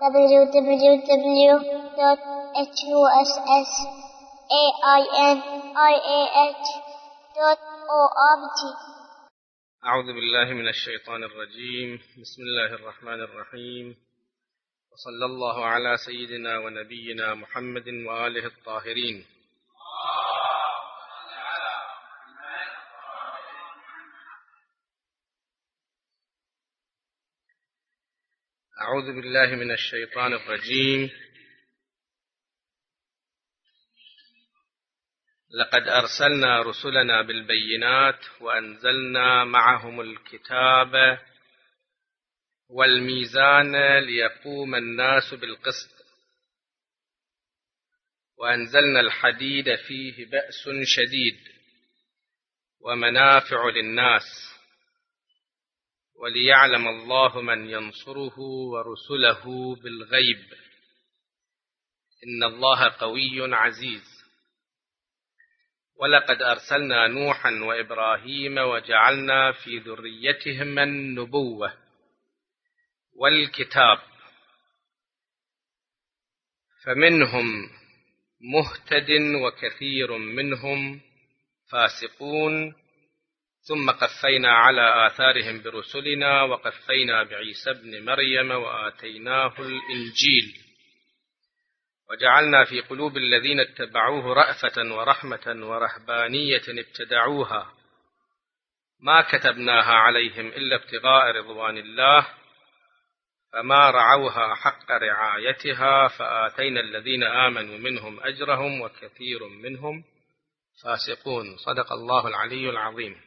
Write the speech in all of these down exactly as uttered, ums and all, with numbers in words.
w w w dot huss ainih dot org. أعوذ بالله من الشيطان الرجيم. بسم الله الرحمن الرحيم، وصلى الله على سيدنا ونبينا محمد وآله الطاهرين. أعوذ بالله من الشيطان الرجيم. لقد أرسلنا رسلنا بالبينات وأنزلنا معهم الكتاب والميزان ليقوم الناس بالقسط، وأنزلنا الحديد فيه بأس شديد ومنافع للناس، وليعلم الله من ينصره ورسله بالغيب، إن الله قوي عزيز. ولقد أرسلنا نوحا وإبراهيم وجعلنا في ذريتهما النبوة والكتاب، فمنهم مهتد وكثير منهم فاسقون، ثم قفينا على آثارهم برسلنا وقفينا بعيسى ابن مريم وآتيناه الإنجيل، وجعلنا في قلوب الذين اتبعوه رأفة ورحمة ورهبانية ابتدعوها ما كتبناها عليهم إلا ابتغاء رضوان الله، فما رعوها حق رعايتها، فآتينا الذين آمنوا منهم أجرهم وكثير منهم فاسقون. صدق الله العلي العظيم.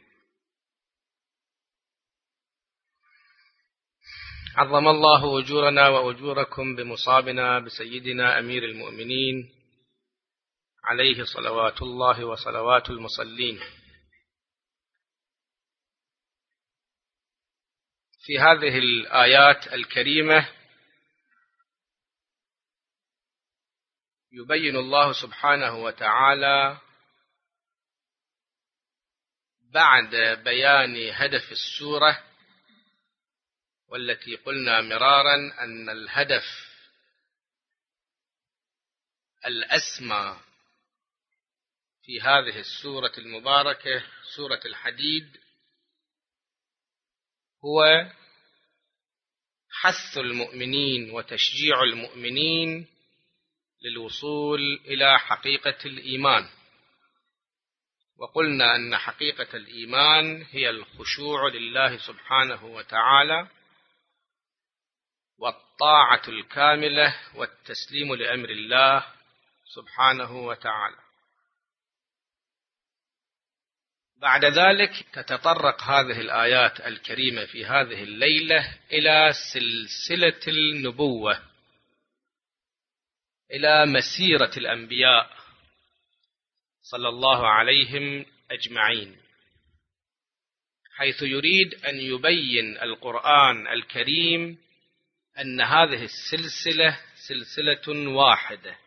عظم الله أجورنا وأجوركم بمصابنا بسيدنا أمير المؤمنين عليه صلوات الله وصلوات المصلين. في هذه الآيات الكريمة يبين الله سبحانه وتعالى بعد بيان هدف السورة، والتي قلنا مرارا أن الهدف الأسمى في هذه السورة المباركة سورة الحديد هو حث المؤمنين وتشجيع المؤمنين للوصول إلى حقيقة الإيمان. وقلنا أن حقيقة الإيمان هي الخشوع لله سبحانه وتعالى والطاعة الكاملة والتسليم لأمر الله سبحانه وتعالى. بعد ذلك تتطرق هذه الآيات الكريمة في هذه الليلة إلى سلسلة النبوة، إلى مسيرة الأنبياء صلى الله عليهم أجمعين، حيث يريد أن يبين القرآن الكريم أن هذه السلسلة سلسلة واحدة،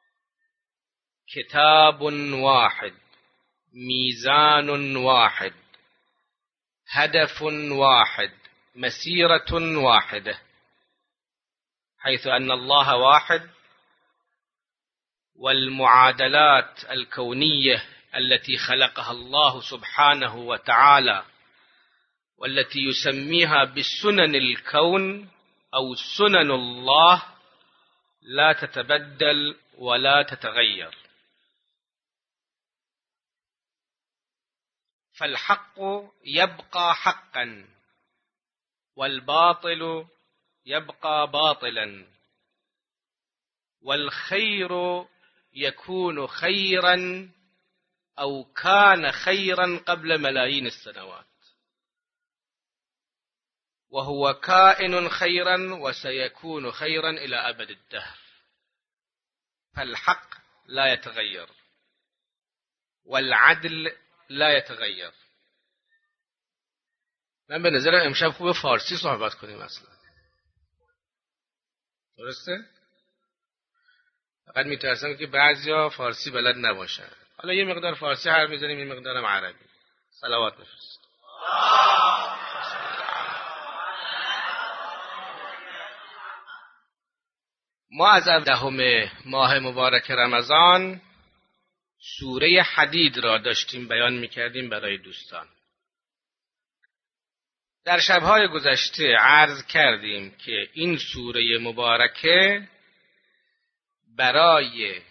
كتاب واحد، ميزان واحد، هدف واحد، مسيرة واحدة، حيث أن الله واحد، والمعادلات الكونية التي خلقها الله سبحانه وتعالى والتي يسميها بسنن الكون أو سنن الله لا تتبدل ولا تتغير. فالحق يبقى حقا والباطل يبقى باطلا، والخير يكون خيرا أو كان خيرا قبل ملايين السنوات، وهو كائن خيرا وسيكون خيرا إلى أبد الدهر. فالحق لا يتغير والعدل لا يتغير. من به نظر امشب خوب فارسی صحبت کنیم اصلا، درسته؟ فقط میترسم که بعضیا فارسی بلد نباشن. حالا یه مقدار فارسی حرف میزنیم، یه مقدارم عربی. صلوات بفرست. ما از دهم ماه مبارک رمضان سوره حدید را داشتیم بیان می‌کردیم برای دوستان. در شب‌های گذشته عرض کردیم که این سوره مبارکه برای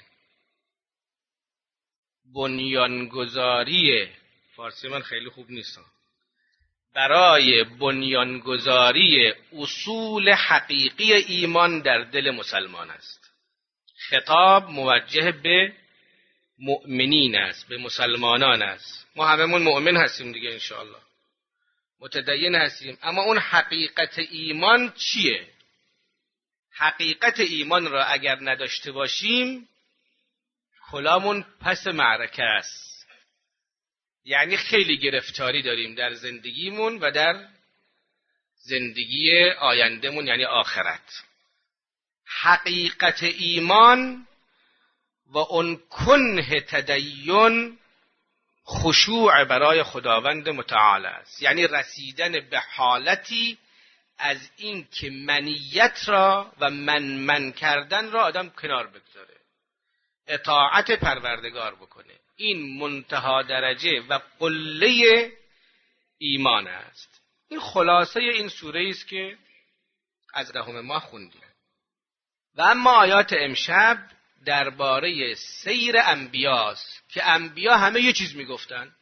بنیانگذاری، فارسی من خیلی خوب نیستم، برای بنیانگذاری اصول حقیقی ایمان در دل مسلمان است. خطاب موجه به مؤمنین است، به مسلمانان است. ما هممون مؤمن هستیم دیگه انشاءالله، متدین هستیم، اما اون حقیقت ایمان چیه؟ حقیقت ایمان را اگر نداشته باشیم کلامون پس معرکه است. یعنی خیلی گرفتاری داریم در زندگیمون و در زندگی آیندهمون، یعنی آخرت. حقیقت ایمان و اون کنه تدین خشوع برای خداوند متعال است، یعنی رسیدن به حالتی از این که منیت را و من من کردن را آدم کنار بگذاره، اطاعت پروردگار بکنه. این منتها درجه و قله ایمان است. این خلاصه این سوره است که از دهم ما خوندیم. و اما آیات امشب درباره سیر انبیاست که انبیا همه یه چیز میگفتن،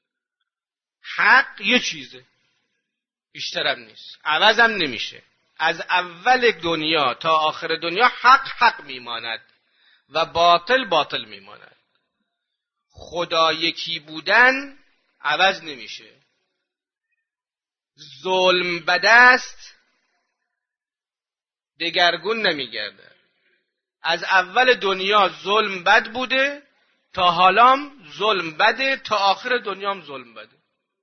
حق یه چیزه، بیشترم نیست، عوضم نمیشه. از اول دنیا تا آخر دنیا حق حق میماند و باطل باطل میماند. خدا یکی بودن عوض نمیشه. ظلم بد است دگرگون نمیگرده. از اول دنیا ظلم بد بوده تا حالام ظلم بده، تا آخر دنیام ظلم بده.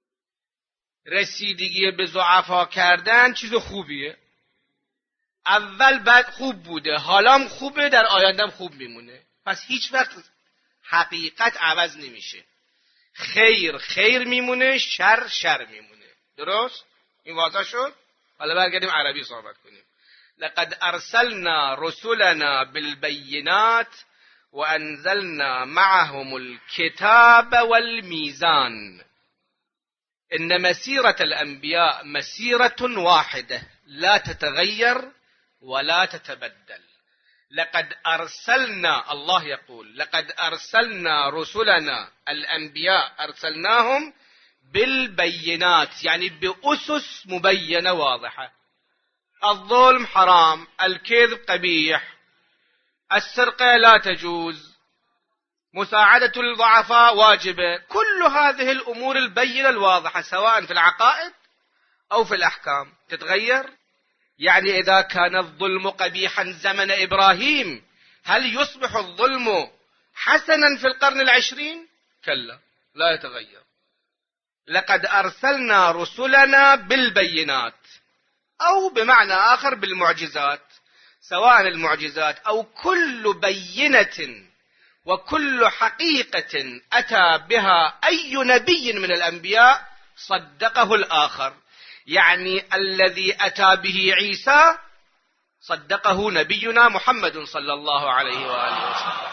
رسیدگی به ضعفا کردن چیز خوبیه. اول بد خوب بوده، حالام خوبه، در آیندهم خوب میمونه. پس هیچ وقت حقیقت عوض نمیشه. خیر خیر میمونه، شر شر میمونه. درست؟ این واضح شد؟ حالا برگردیم عربی صحبت کنیم. لقد ارسلنا رسلنا بالبينات وانزلنا معهم الكتاب والميزان ان مسيرة الانبياء مسيرة واحدة لا تتغير ولا تتبدل. لقد ارسلنا، الله يقول لقد ارسلنا رسلنا الانبياء ارسلناهم بالبينات، يعني بأسس مبينة واضحة. الظلم حرام، الكذب قبيح، السرقة لا تجوز، مساعدة الضعفاء واجبة. كل هذه الأمور البينة الواضحة سواء في العقائد أو في الأحكام. تتغير؟ يعني إذا كان الظلم قبيحا زمن إبراهيم، هل يصبح الظلم حسنا في القرن العشرين؟ كلا، لا يتغير. لقد أرسلنا رسلنا بالبينات، أو بمعنى آخر بالمعجزات، سواء المعجزات أو كل بينة وكل حقيقة أتى بها أي نبي من الأنبياء صدقه الآخر. يعني الذي أتى به عيسى صدقه نبينا محمد صلى الله عليه وآله وسلم.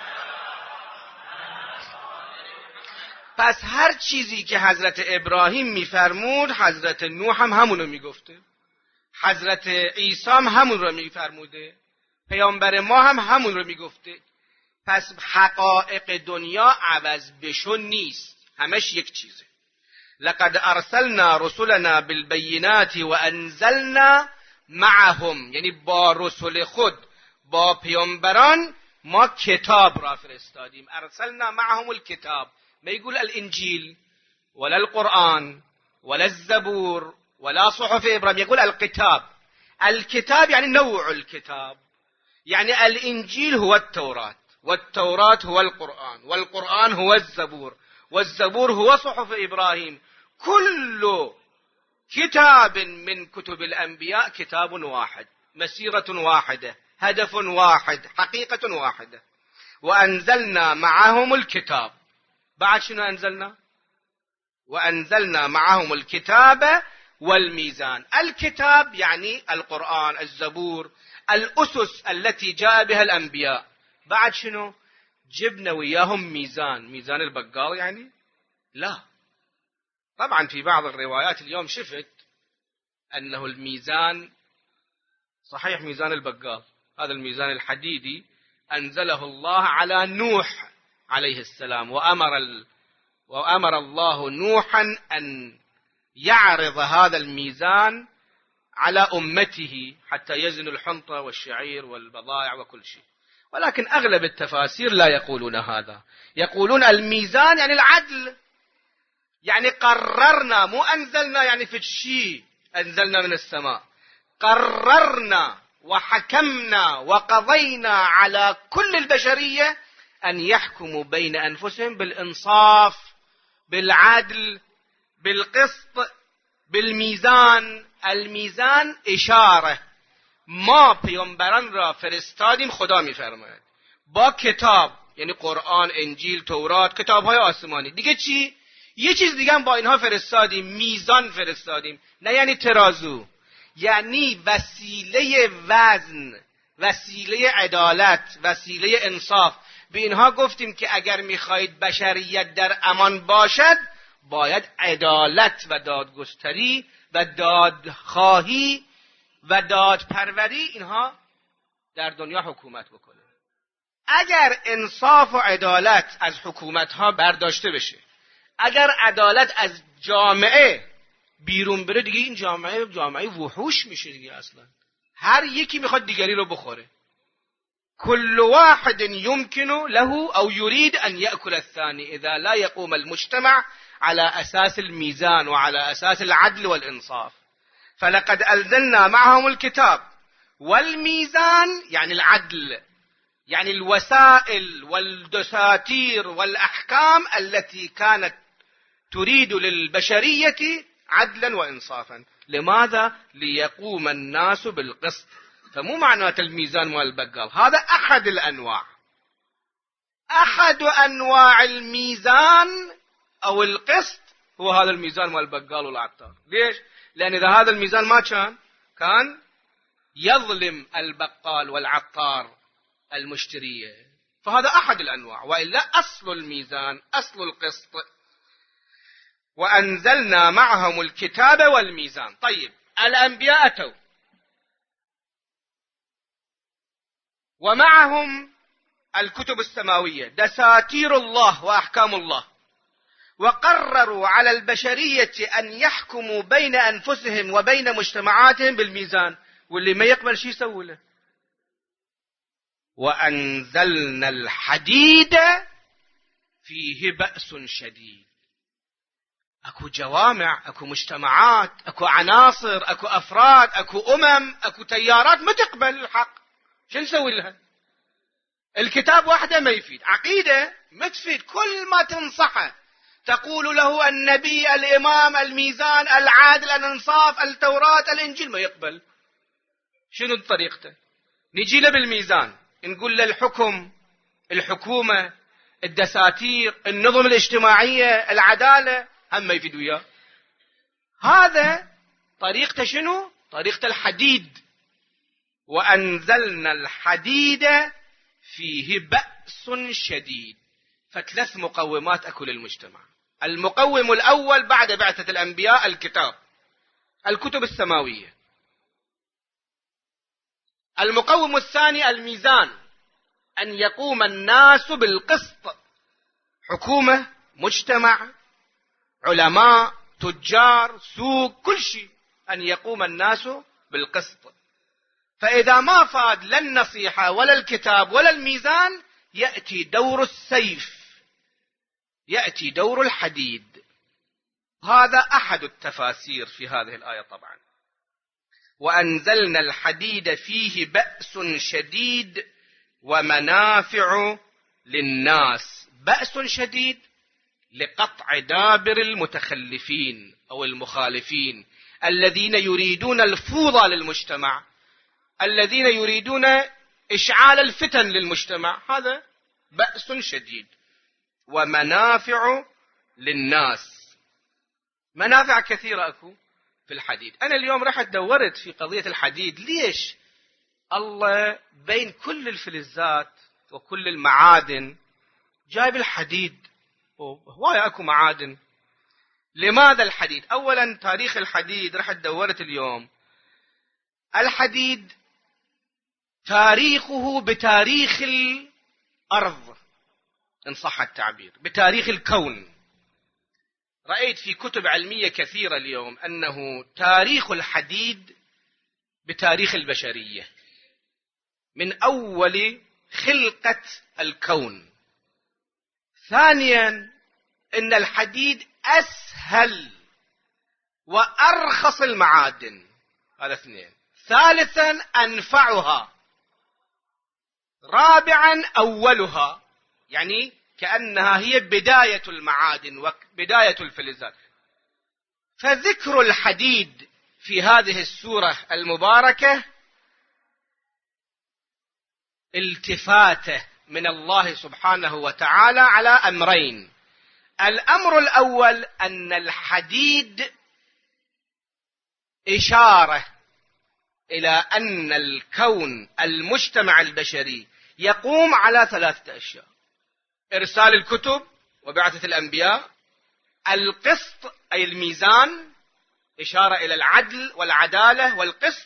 پس هر چیزی که حضرت ابراهیم میفرمود حضرت نوح هم همونو میگفته، حضرت عیسی هم همون رو میفرموده، پیامبر ما هم همون رو میگفته. پس حقایق دنیا عوض بشو نیست، همش یک چیزه. لقد ارسلنا رسلنا بالبينات وانزلنا معهم، یعنی با رسول خود، با پیامبران ما کتاب را فرستادیم. ارسلنا معهم الكتاب، ما يقول الانجيل ولا القرآن ولا الزبور ولا صحف إبراهيم، يقول الكتاب. الكتاب يعني نوع الكتاب، يعني الإنجيل هو التوراة، والتوراة هو القرآن، والقرآن هو الزبور، والزبور هو صحف إبراهيم. كل كتاب من كتب الأنبياء كتاب واحد، مسيرة واحدة، هدف واحد، حقيقة واحدة. وأنزلنا معهم الكتاب. بعد شنو أنزلنا؟ وأنزلنا معهم الكتاب والميزان. الكتاب يعني القرآن، الزبور، الأسس التي جاء بها الأنبياء. بعد شنو؟ جبنا وياهم ميزان. ميزان البقال يعني؟ لا. طبعا في بعض الروايات اليوم شفت أنه الميزان صحيح ميزان البقال، هذا الميزان الحديدي أنزله الله على نوح عليه السلام، وأمر, ال... وأمر الله نوحا أن يعرض هذا الميزان على أمته حتى يزن الحنطة والشعير والبضائع وكل شيء. ولكن أغلب التفاسير لا يقولون هذا، يقولون الميزان يعني العدل، يعني قررنا، مو أنزلنا يعني في الشيء أنزلنا من السماء، قررنا وحكمنا وقضينا على كل البشرية أن يحكموا بين أنفسهم بالإنصاف، بالعدل، بالقسط، بالميزان. الميزان إشارة ما پیامبران را فرستادیم خدا میفرماید با کتاب، یعنی قرآن، انجیل، تورات، کتاب‌های آسمانی. دیگه چی؟ یه چیز دیگه هم با اینها فرستادیم، میزان فرستادیم. نه یعنی ترازو، یعنی وسیله وزن، وسیله عدالت، وسیله انصاف. به اینها گفتیم که اگر میخواهید بشریت در امان باشد باید عدالت و دادگستری و دادخواهی و دادپروری اینها در دنیا حکومت بکنه. اگر انصاف و عدالت از حکومتها برداشته بشه، اگر عدالت از جامعه بیرون بره، دیگه این جامعه جامعه وحوش میشه دیگه. اصلا هر یکی میخواد دیگری رو بخوره. كل واحد يمكن له أو يريد أن يأكل الثاني إذا لا يقوم المجتمع على أساس الميزان وعلى أساس العدل والإنصاف. فلقد أنزلنا معهم الكتاب والميزان يعني العدل، يعني الوسائل والدساتير والأحكام التي كانت تريد للبشرية عدلا وإنصافا. لماذا؟ ليقوم الناس بالقسط. فمو معنات الميزان والبقال، هذا أحد الأنواع، أحد أنواع الميزان أو القسط هو هذا الميزان والبقال والعطار. ليش؟ لأن إذا هذا الميزان ما كان كان يظلم البقال والعطار المشترية، فهذا أحد الأنواع. وإلا أصل الميزان، أصل القسط. وأنزلنا معهم الكتاب والميزان. طيب، الأنبياء أتوا ومعهم الكتب السماوية، دساتير الله وأحكام الله، وقرروا على البشرية أن يحكموا بين أنفسهم وبين مجتمعاتهم بالميزان. واللي ما يقبل شيء يسوي له. وأنزلنا الحديد فيه بأس شديد. أكو جوامع، أكو مجتمعات، أكو عناصر، أكو أفراد، أكو أمم، أكو تيارات ما تقبل الحق. شو نسوي لها؟ الكتاب واحدة ما يفيد، عقيدة ما تفيد. كل ما تنصحه تقول له النبي، الإمام، الميزان، العادل، الانصاف، التوراة، الإنجيل، ما يقبل. شنو طريقته؟ نجي له بالميزان، نقول له الحكم، الحكومة، الدساتير، النظم الاجتماعية، العدالة، هم ما يفيد وياه. هذا طريقته شنو؟ طريقة الحديد. وأنزلنا الحديد فيه بأس شديد. فثلاث مقومات أكل المجتمع. المقوم الأول بعد بعثة الأنبياء الكتاب، الكتب السماوية. المقوم الثاني الميزان، أن يقوم الناس بالقسط، حكومة، مجتمع، علماء، تجار، سوق، كل شيء، أن يقوم الناس بالقسط. فإذا ما فاد لا النصيحة ولا الكتاب ولا الميزان، يأتي دور السيف، يأتي دور الحديد. هذا أحد التفاسير في هذه الآية طبعا. وأنزلنا الحديد فيه بأس شديد ومنافع للناس. بأس شديد لقطع دابر المتخلفين أو المخالفين الذين يريدون الفوضى للمجتمع، الذين يريدون إشعال الفتن للمجتمع. هذا بأس شديد. ومنافع للناس، منافع كثيرة أكو في الحديد. أنا اليوم رحت دورت في قضية الحديد، ليش الله بين كل الفلزات وكل المعادن جايب الحديد؟ هواية أكو معادن، لماذا الحديد؟ أولا تاريخ الحديد، رحت دورت اليوم، الحديد تاريخه بتاريخ الأرض إن صح التعبير، بتاريخ الكون. رأيت في كتب علمية كثيرة اليوم أنه تاريخ الحديد بتاريخ البشرية من أول خلقة الكون. ثانيا إن الحديد أسهل وأرخص المعادن، هذا اثنين. ثالثا أنفعها. رابعا أولها، يعني كأنها هي بداية المعادن وبداية الفلزات. فذكر الحديد في هذه السورة المباركة التفاتة من الله سبحانه وتعالى على أمرين. الأمر الأول أن الحديد إشارة إلى أن الكون المجتمع البشري يقوم على ثلاثة أشياء: إرسال الكتب وبعثة الأنبياء، القسط أي الميزان، إشارة إلى العدل والعدالة والقسط،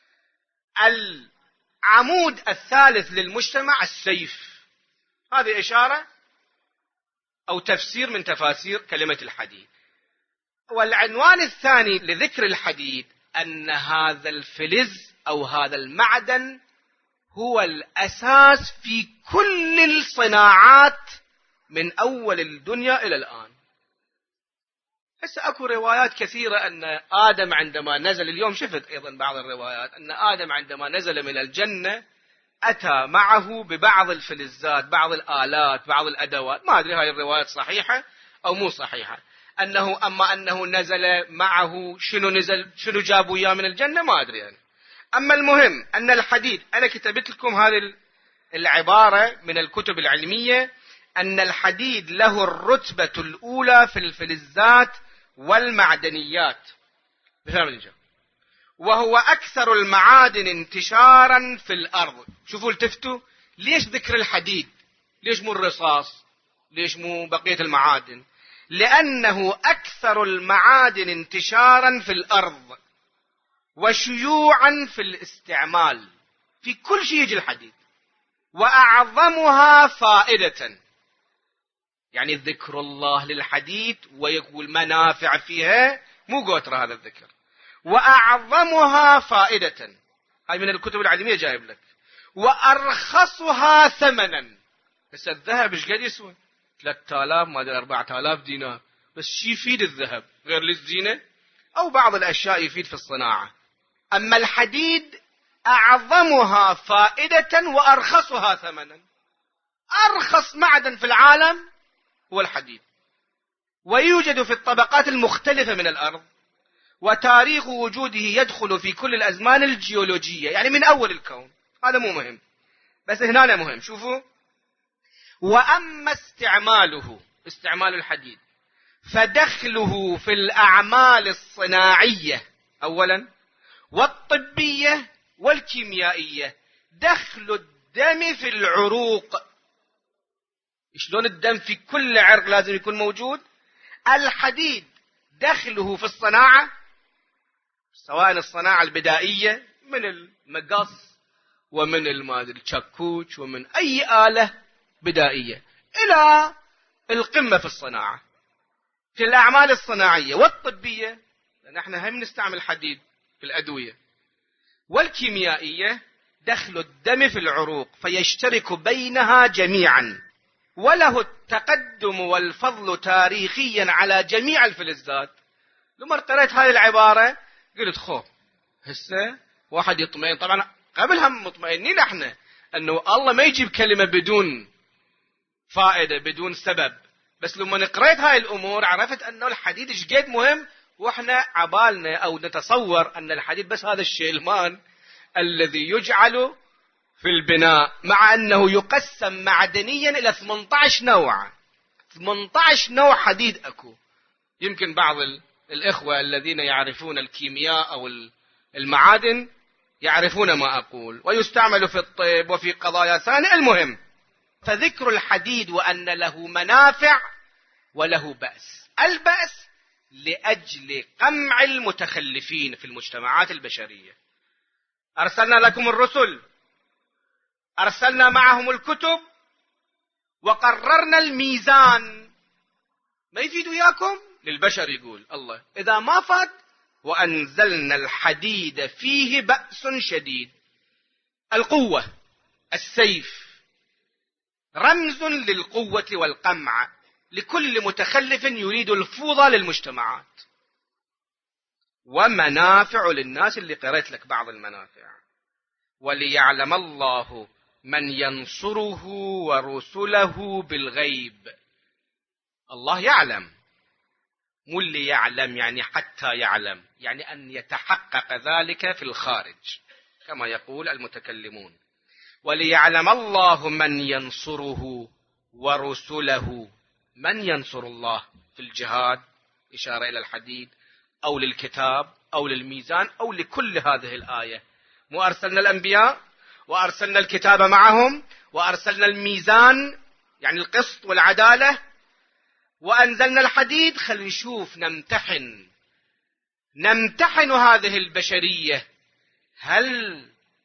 العمود الثالث للمجتمع السيف. هذه إشارة أو تفسير من تفاسير كلمة الحديد. والعنوان الثاني لذكر الحديد أن هذا الفلز أو هذا المعدن هو الأساس في كل الصناعات من أول الدنيا إلى الآن. هسه أكو روايات كثيرة أن آدم عندما نزل، اليوم شفت أيضا بعض الروايات أن آدم عندما نزل من الجنة أتى معه ببعض الفلزات، بعض الآلات، بعض الأدوات. ما أدري هاي الروايات صحيحة أو مو صحيحة، أنه أما أنه نزل معه شنو نزل شنو جابوا إياه من الجنة ما أدري يعني. أما المهم أن الحديد، أنا كتبت لكم هذه العبارة من الكتب العلمية، أن الحديد له الرتبة الأولى في الفلزات والمعدنيات، وهو أكثر المعادن انتشارا في الأرض. شوفوا التفتوا، ليش ذكر الحديد؟ ليش مو الرصاص؟ ليش مو بقية المعادن؟ لأنه أكثر المعادن انتشارا في الأرض وشيوعا في الاستعمال، في كل شيء يجي الحديد. وأعظمها فائدة، يعني ذكر الله للحديد والمنافع فيها مو قوتر هذا الذكر. وأعظمها فائدة، هاي من الكتب العلمية جايب لك. وأرخصها ثمنا. بس الذهب ايش قد يسوي؟ ثلاثة آلاف ما ادري أربعة آلاف دينار، بس شي يفيد الذهب غير للزينة أو بعض الأشياء يفيد في الصناعة. أما الحديد أعظمها فائدة وأرخصها ثمنا. أرخص معدن في العالم هو الحديد، ويوجد في الطبقات المختلفة من الأرض، وتاريخ وجوده يدخل في كل الأزمان الجيولوجية، يعني من أول الكون. هذا مو مهم، بس هنا مهم. شوفوا، وأما استعماله، استعمال الحديد، فدخله في الأعمال الصناعية أولا، والطبية والكيميائية. دخل الدم في العروق. شلون الدم في كل عرق لازم يكون موجود؟ الحديد دخله في الصناعة، سواء الصناعة البدائية من المقص ومن الشكوش ومن أي آلة بدائية، إلى القمة في الصناعة، في الأعمال الصناعية والطبية، لأن احنا هم نستعمل حديد في الأدوية، والكيميائية. دخل الدم في العروق فيشترك بينها جميعا، وله التقدم والفضل تاريخيا على جميع الفلزات. لما قرأت هذه العبارة قلت خو هسه واحد يطمئن. طبعا قبلها مطمئنين احنا انه الله ما يجيب كلمة بدون فائدة بدون سبب، بس لما قرأت هاي الامور عرفت انه الحديد ايش قد مهم، واحنا عبالنا او نتصور ان الحديد بس هذا الشيلمان الذي يجعل في البناء، مع أنه يقسم معدنيا إلى ثمانية عشر نوع. ثمانية عشر نوع حديد أكو. يمكن بعض الإخوة الذين يعرفون الكيمياء أو المعادن يعرفون ما أقول، ويستعمل في الطب وفي قضايا ثانية. المهم، فذكر الحديد وأن له منافع وله بأس. البأس لأجل قمع المتخلفين في المجتمعات البشرية. أرسلنا لكم الرسل، أرسلنا معهم الكتب، وقررنا الميزان. ما يفيد وياكم؟ للبشر يقول الله إذا ما فات وأنزلنا الحديد فيه بأس شديد. القوة، السيف، رمز للقوة والقمع لكل متخلف يريد الفوضى للمجتمعات، ومنافع للناس اللي قرأت لك بعض المنافع. وليعلم الله من ينصره ورسله بالغيب. الله يعلم، مو اللي يعلم يعني حتى يعلم، يعني أن يتحقق ذلك في الخارج كما يقول المتكلمون. وليعلم الله من ينصره ورسله. من ينصر الله في الجهاد، إشارة إلى الحديد، أو للكتاب أو للميزان أو لكل هذه الآية. مو أرسلنا الأنبياء وأرسلنا الكتاب معهم وأرسلنا الميزان يعني القسط والعدالة وأنزلنا الحديد. خلينا نشوف، نمتحن نمتحن هذه البشرية، هل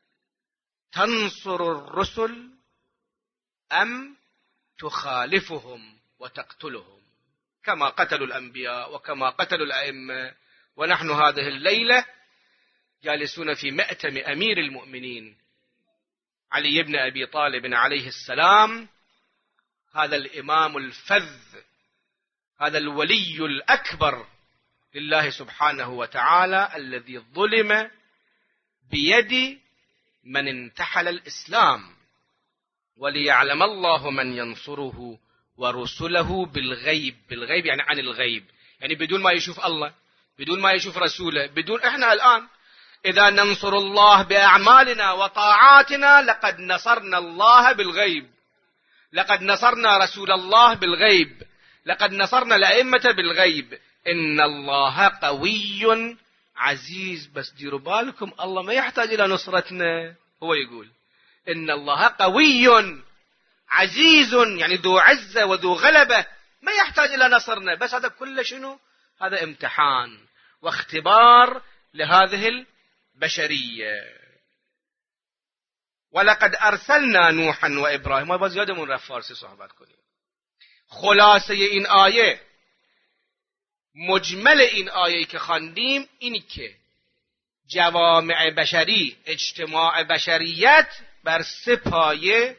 تنصر الرسل أم تخالفهم وتقتلهم كما قتلوا الأنبياء وكما قتلوا الأئمة. ونحن هذه الليلة جالسون في مأتم أمير المؤمنين علي بن أبي طالب عليه السلام، هذا الإمام الفذ، هذا الولي الأكبر لله سبحانه وتعالى، الذي ظلم بيد من انتحل الإسلام. وليعلم الله من ينصره ورسله بالغيب. بالغيب يعني عن الغيب، يعني بدون ما يشوف الله، بدون ما يشوف رسوله، بدون. احنا الآن إذا ننصر الله بأعمالنا وطاعاتنا لقد نصرنا الله بالغيب، لقد نصرنا رسول الله بالغيب، لقد نصرنا الأئمة بالغيب. إن الله قوي عزيز. بس ديروا بالكم، الله ما يحتاج إلى نصرتنا. هو يقول إن الله قوي عزيز، يعني ذو عزة وذو غلبة، ما يحتاج إلى نصرنا. بس هذا كله شنو؟ هذا امتحان واختبار لهذه البشرية. ولقد أرسلنا نوحا وإبراهيم. ما باز یادمون رفت فارسی صحبت کنیم. خلاصه این آیه، مجمل این آیه که خواندیم اینی که جوامع بشری، اجتماع بشریت بر سه پایه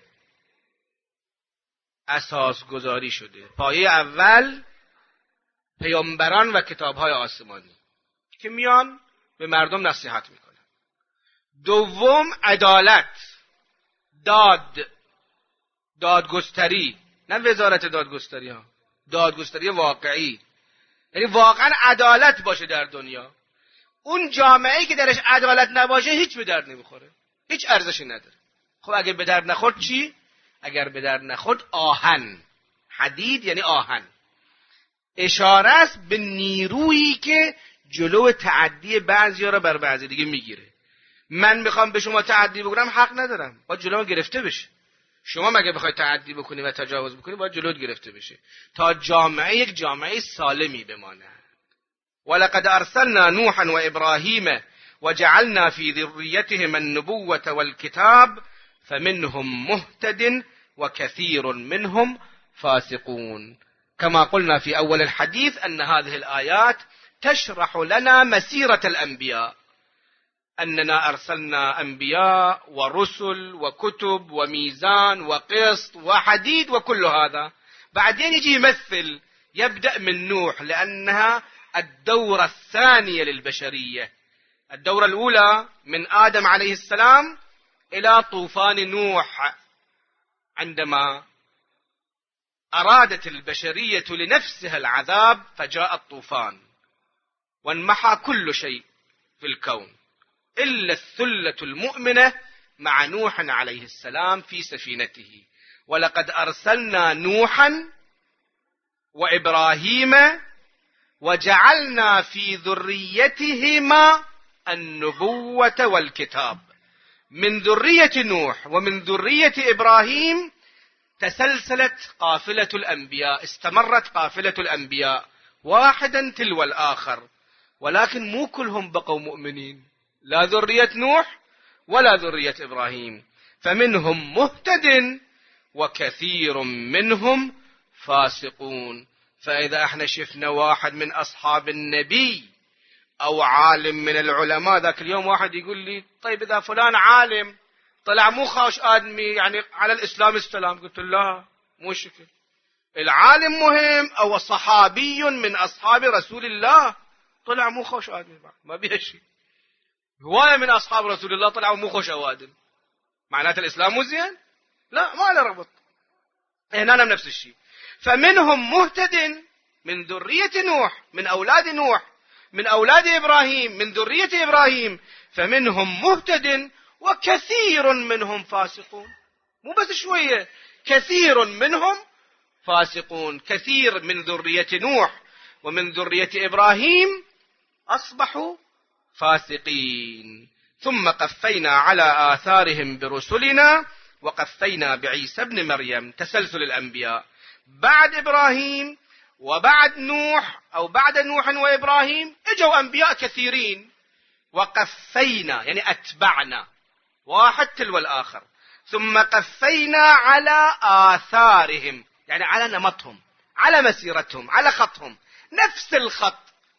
اساس گذاری شده. پایه اول پیامبران و کتاب‌های آسمانی که میان به مردم نصیحت میکنن. دوم عدالت، داد، دادگستری، نه وزارت دادگستری ها، دادگستری واقعی، یعنی واقعا عدالت باشه در دنیا. اون جامعه‌ای که درش عدالت نباشه هیچ به درد نمیخوره، هیچ ارزشی نداره. خب اگه به درد نخورد چی؟ اگر به درد نخورد آهن، حدید یعنی آهن، اشاره است به نیرویی که جلو تعدی بعضیا را بر بعضی دیگه میگیره. من میخوام به شما تعدی بکنم، حق ندارم، باید جلو گرفته بشه. شما مگه بخوای تعدی بکنی و تجاوز بکنی، باید جلوت گرفته بشه تا جامعه یک جامعه سالمی بماند. ولقد ارسلنا نوحا وابراهیم وجعلنا في ذريتهم النبوة والكتاب فمنهم مهتد وكثير منهم فاسقون. كما قلنا في أول الحديث أن هذه الآيات تشرح لنا مسيرة الأنبياء، أننا أرسلنا أنبياء ورسل وكتب وميزان وقسط وحديد وكل هذا. بعدين يجي يمثل، يبدأ من نوح لأنها الدورة الثانية للبشرية. الدورة الأولى من آدم عليه السلام إلى طوفان نوح، عندما أرادت البشرية لنفسها العذاب فجاء الطوفان وانمحى كل شيء في الكون إلا الثلة المؤمنة مع نوح عليه السلام في سفينته. ولقد أرسلنا نوحا وإبراهيم وجعلنا في ذريتهما النبوة والكتاب. من ذرية نوح ومن ذرية إبراهيم تسلسلت قافلة الأنبياء، استمرت قافلة الأنبياء واحدا تلو الآخر، ولكن مو كلهم بقوا مؤمنين، لا ذرية نوح ولا ذرية إبراهيم، فمنهم مهتد وكثير منهم فاسقون. فإذا احنا شفنا واحد من أصحاب النبي أو عالم من العلماء، ذاك اليوم واحد يقول لي طيب إذا فلان عالم طلع مو خاش آدمي يعني على الإسلام السلام، قلت لا مو شكل، العالم مهم، أو صحابي من أصحاب رسول الله طلع مو خوش آدمي بعد ما بيه شيء، هواية من أصحاب رسول الله طلعوا مو خوش أوادم، معناته الإسلام مو زين؟ لا، ما له ربط. هنا نفس الشيء. فمنهم مهتد من ذرية نوح، من أولاد نوح، من أولاد إبراهيم، من ذرية إبراهيم، فمنهم مهتد وكثير منهم فاسقون. مو بس شوية، كثير منهم فاسقون. كثير من ذرية نوح ومن ذرية إبراهيم أصبحوا فاسقين. ثم قفينا على آثارهم برسلنا وقفينا بعيسى ابن مريم. تسلسل الأنبياء بعد إبراهيم وبعد نوح، أو بعد نوح وإبراهيم اجوا أنبياء كثيرين، وقفينا يعني أتبعنا واحد تلو الآخر. ثم قفينا على آثارهم يعني على نمطهم، على مسيرتهم، على خطهم، نفس الخط،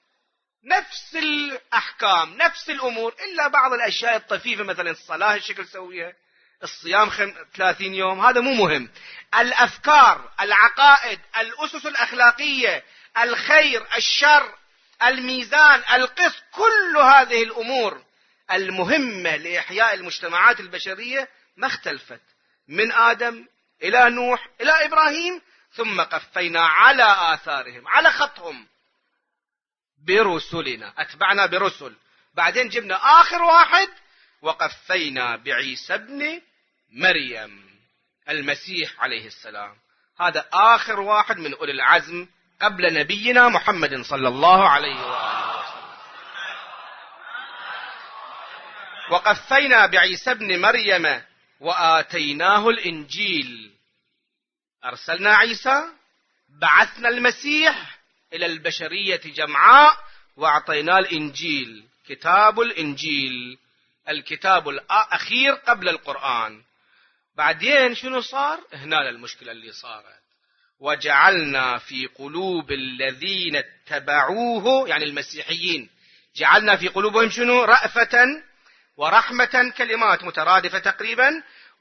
نفس الأحكام، نفس الأمور، إلا بعض الأشياء الطفيفة، مثلا الصلاة الشكل سويها، الصيام ثلاثين يوم، هذا مو مهم. الأفكار، العقائد، الأسس الأخلاقية، الخير، الشر، الميزان، القسط، كل هذه الأمور المهمة لإحياء المجتمعات البشرية ما اختلفت من آدم إلى نوح إلى إبراهيم. ثم قفينا على آثارهم، على خطهم، برسلنا، أتبعنا برسل. بعدين جبنا آخر واحد وقفينا بعيسى ابن مريم المسيح عليه السلام. هذا آخر واحد من أولي العزم قبل نبينا محمد صلى الله عليه وآله وسلم. وقفينا بعيسى ابن مريم وآتيناه الإنجيل. أرسلنا عيسى، بعثنا المسيح إلى البشرية جمعاء، وأعطينا الإنجيل، كتاب الإنجيل، الكتاب الأخير قبل القرآن. بعدين شنو صار؟ هنا المشكلة اللي صارت. وجعلنا في قلوب الذين اتبعوه يعني المسيحيين، جعلنا في قلوبهم شنو؟ رأفة ورحمة، كلمات مترادفة تقريبا.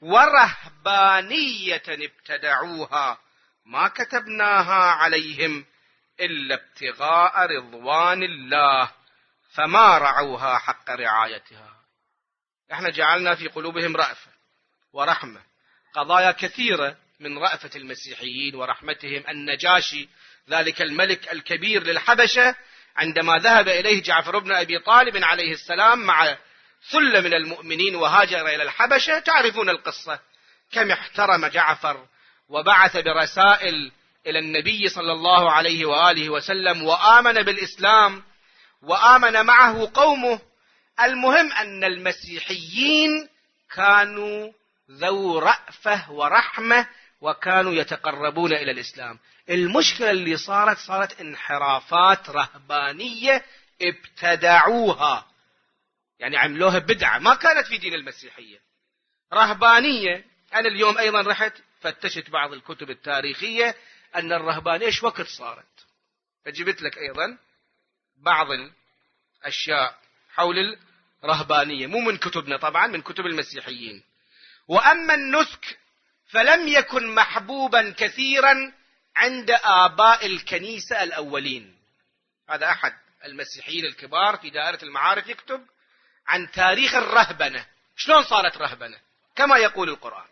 ورهبانية ابتدعوها ما كتبناها عليهم إلا ابتغاء رضوان الله فما رعوها حق رعايتها. احنا جعلنا في قلوبهم رأفة ورحمة، قضايا كثيرة من رأفة المسيحيين ورحمتهم. النجاشي ذلك الملك الكبير للحبشة عندما ذهب إليه جعفر بن أبي طالب عليه السلام مع ثلة من المؤمنين وهاجر إلى الحبشة، تعرفون القصة، كم احترم جعفر وبعث برسائل إلى النبي صلى الله عليه وآله وسلم، وآمن بالإسلام وآمن معه قومه. المهم أن المسيحيين كانوا ذو رأفة ورحمة وكانوا يتقربون إلى الإسلام. المشكلة اللي صارت صارت انحرافات رهبانية ابتدعوها، يعني عملوها بدعة ما كانت في دين المسيحية، رهبانية. أنا اليوم أيضا رحت فتشت بعض الكتب التاريخية أن الرهبانية إيش وقت صارت، فجبت لك أيضا بعض الأشياء حول الرهبانية، مو من كتبنا طبعا، من كتب المسيحيين. وأما النسك فلم يكن محبوبا كثيرا عند آباء الكنيسة الأولين. هذا أحد المسيحيين الكبار في دائرة المعارف يكتب عن تاريخ الرهبنة، شلون صارت رهبنة كما يقول القرآن.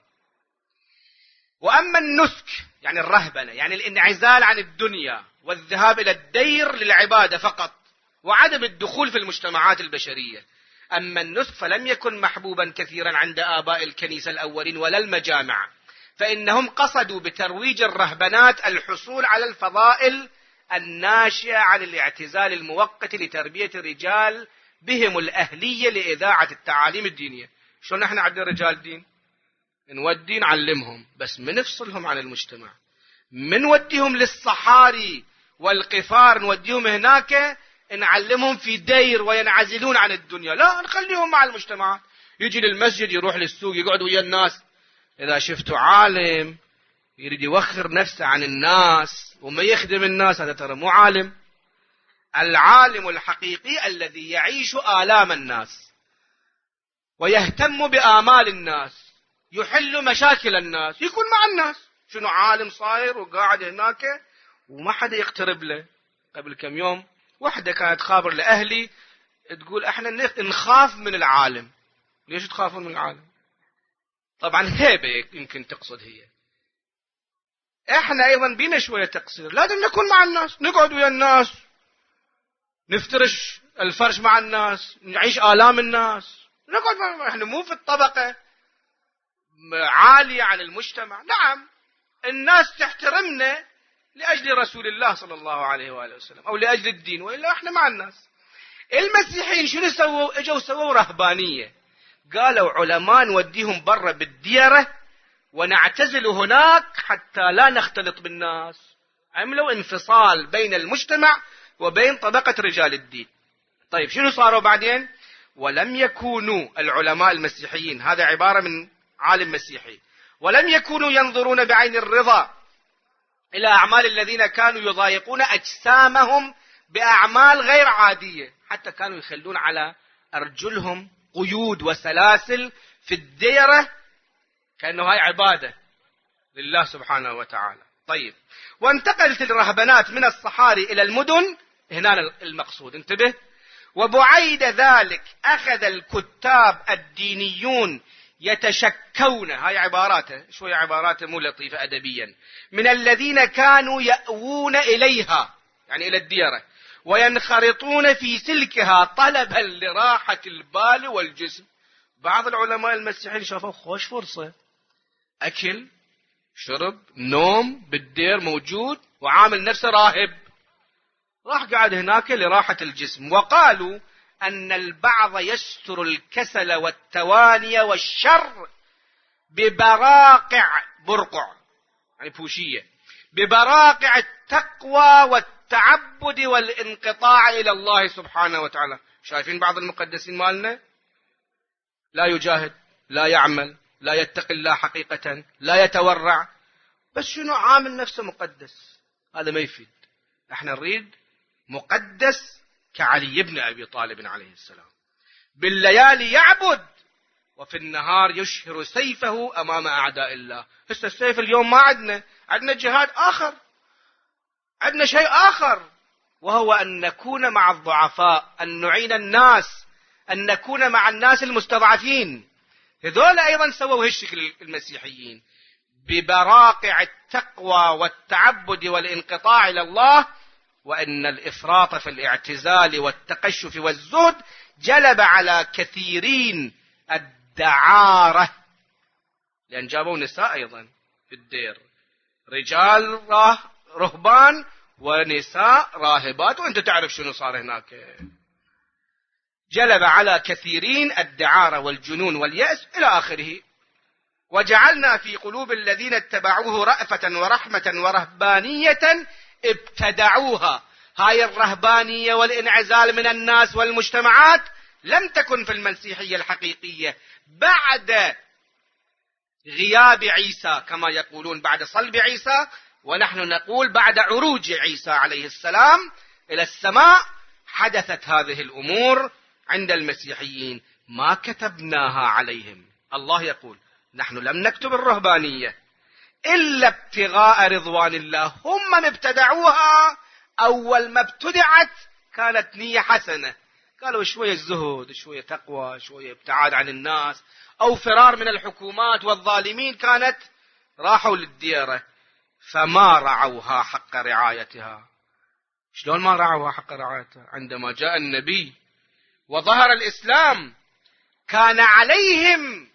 وأما النسك يعني الرهبنة، يعني الانعزال عن الدنيا والذهاب إلى الدير للعبادة فقط وعدم الدخول في المجتمعات البشرية. أما النسك فلم يكن محبوبا كثيرا عند آباء الكنيسة الأولين ولا المجامع، فإنهم قصدوا بترويج الرهبنات الحصول على الفضائل الناشئة عن الاعتزال المؤقت لتربية الرجال بهم الأهلية لإذاعة التعاليم الدينية. شلون نحن عندنا رجال دين نودي نعلمهم، بس من نفصلهم عن المجتمع، من نوديهم للصحاري والقفار، نوديهم هناك نعلمهم في دير وينعزلون عن الدنيا، لا نخليهم مع المجتمع، يجي للمسجد، يروح للسوق، يقعد ويا الناس. إذا شفتوا عالم يريد يوخر نفسه عن الناس وما يخدم الناس، هذا ترى مو عالم. العالم الحقيقي الذي يعيش آلام الناس ويهتم بآمال الناس، يحل مشاكل الناس، يكون مع الناس. شنو عالم صاير وقاعد هناك وما حدا يقترب له؟ قبل كم يوم واحدة كانت خابر لأهلي تقول احنا نخاف من العالم. ليش تخافون من العالم؟ طبعا هيبة يمكن تقصد هي. احنا ايضا بينا شوية تقصير، لازم نكون مع الناس، نقعد ويا الناس، نفترش الفرش مع الناس، نعيش آلام الناس، نقعد مع... احنا مو في الطبقة عالية عن المجتمع. نعم الناس تحترمنا لأجل رسول الله صلى الله عليه وآله وسلم أو لأجل الدين، وإلا احنا مع الناس. المسيحيين شنو سووا؟ اجوا سووا رهبانية، قالوا علماء نوديهم برا بالديرة ونعتزل هناك حتى لا نختلط بالناس. عملوا انفصال بين المجتمع وبين طبقة رجال الدين. طيب شنو صاروا بعدين؟ ولم يكونوا العلماء المسيحيين، هذا عبارة من عالم مسيحي، ولم يكونوا ينظرون بعين الرضا إلى أعمال الذين كانوا يضايقون أجسامهم بأعمال غير عادية، حتى كانوا يخلون على أرجلهم قيود وسلاسل في الديرة، كأنه هاي عبادة لله سبحانه وتعالى. طيب وانتقلت الرهبنات من الصحاري إلى المدن، هنا المقصود، انتبه. وبعيد ذلك أخذ الكتاب الدينيون يتشكون، هاي عباراته شوية عباراته مو لطيفة أدبيا، من الذين كانوا يأوون إليها، يعني إلى الديرة، وينخرطون في سلكها طلبا لراحة البال والجسم. بعض العلماء المسيحيين شافوا خوش فرصة، أكل شرب نوم بالدير موجود، وعامل نفسه راهب، راح قاعد هناك لراحة الجسم. وقالوا أن البعض يستر الكسل والتواني والشر ببراقع، برقع يعني بوشية، ببراقع التقوى والتعبد والانقطاع إلى الله سبحانه وتعالى. شايفين بعض المقدسين مالنا لا يجاهد، لا يعمل، لا يتقي الله حقيقة، لا يتورع، بس شنو عامل نفسه مقدس. هذا ما يفيد. احنا نريد مقدس كعلي بن أبي طالب عليه السلام، بالليالي يعبد وفي النهار يشهر سيفه أمام أعداء الله. هسه السيف اليوم ما عندنا، عندنا جهاد آخر، عندنا شيء آخر، وهو أن نكون مع الضعفاء، أن نعين الناس، أن نكون مع الناس المستضعفين. هذول أيضا سووا هالشكل المسيحيين، ببراقع التقوى والتعبد والانقطاع إلى الله. وأن الإفراط في الاعتزال والتقشف والزهد جلب على كثيرين الدعارة، لأن جابوا نساء أيضا في الدير، رجال راه رهبان ونساء راهبات، وأنت تعرف شنو صار هناك. جلب على كثيرين الدعارة والجنون واليأس إلى آخره. وجعلنا في قلوب الذين اتبعوه رأفة ورحمة ورهبانية ابتدعوها. هاي الرهبانية والانعزال من الناس والمجتمعات لم تكن في المسيحية الحقيقية بعد غياب عيسى، كما يقولون بعد صلب عيسى، ونحن نقول بعد عروج عيسى عليه السلام إلى السماء حدثت هذه الأمور عند المسيحيين. ما كتبناها عليهم. الله يقول نحن لم نكتب الرهبانية إلا ابتغاء رضوان الله. هم من ابتدعوها، أول ما ابتدعت كانت نية حسنة، قالوا شوية زهد، شوية تقوى، شوية ابتعاد عن الناس، أو فرار من الحكومات والظالمين، كانت راحوا للديرة، فما رعوها حق رعايتها. شلون ما رعوها حق رعايتها؟ عندما جاء النبي وظهر الإسلام كان عليهم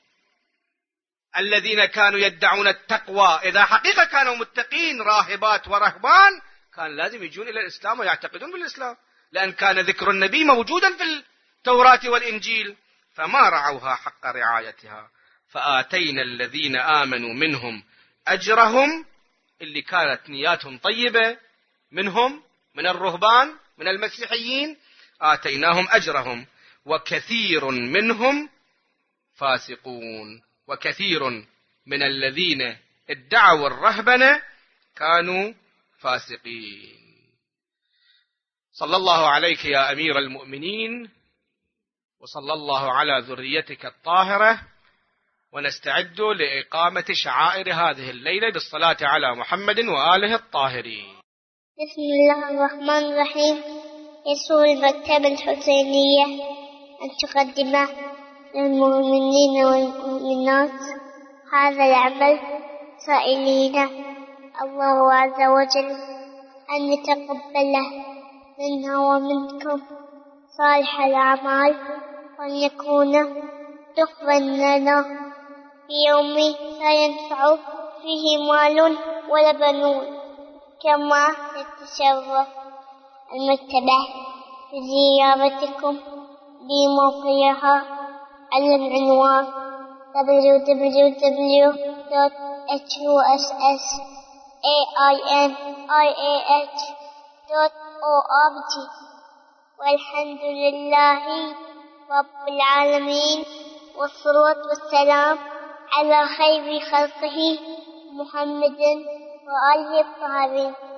الذين كانوا يدعون التقوى، إذا حقيقة كانوا متقين راهبات ورهبان، كان لازم يجون إلى الإسلام ويعتقدون بالإسلام، لأن كان ذكر النبي موجودا في التوراة والإنجيل، فما رعوها حق رعايتها. فآتينا الذين آمنوا منهم أجرهم، اللي كانت نياتهم طيبة منهم، من الرهبان، من المسيحيين، آتيناهم أجرهم، وكثير منهم فاسقون. وكثير من الذين ادعوا الرهبنة كانوا فاسقين. صلى الله عليك يا أمير المؤمنين، وصلى الله على ذريتك الطاهرة، ونستعد لإقامة شعائر هذه الليلة بالصلاة على محمد وآله الطاهرين. بسم الله الرحمن الرحيم. يسر المكتبة الحسينية أن تقدم للمؤمنين والمؤمنات هذا العمل، سائلين الله عز وجل أن يتقبله منا ومنكم صالح الأعمال، وأن يكون دخلا لنا في يوم لا ينفع فيه مال ولا بنون. كما تتشرف المكتبة بزيارتكم بموقعها على العنوان دبليو دبليو دبليو دوت إتش يو إس إس إيه آي إم آي إيه إتش دوت أو آر جي. والحمد لله رب العالمين، والصلاة والسلام على خير خلقه محمد وآله الطاهرين.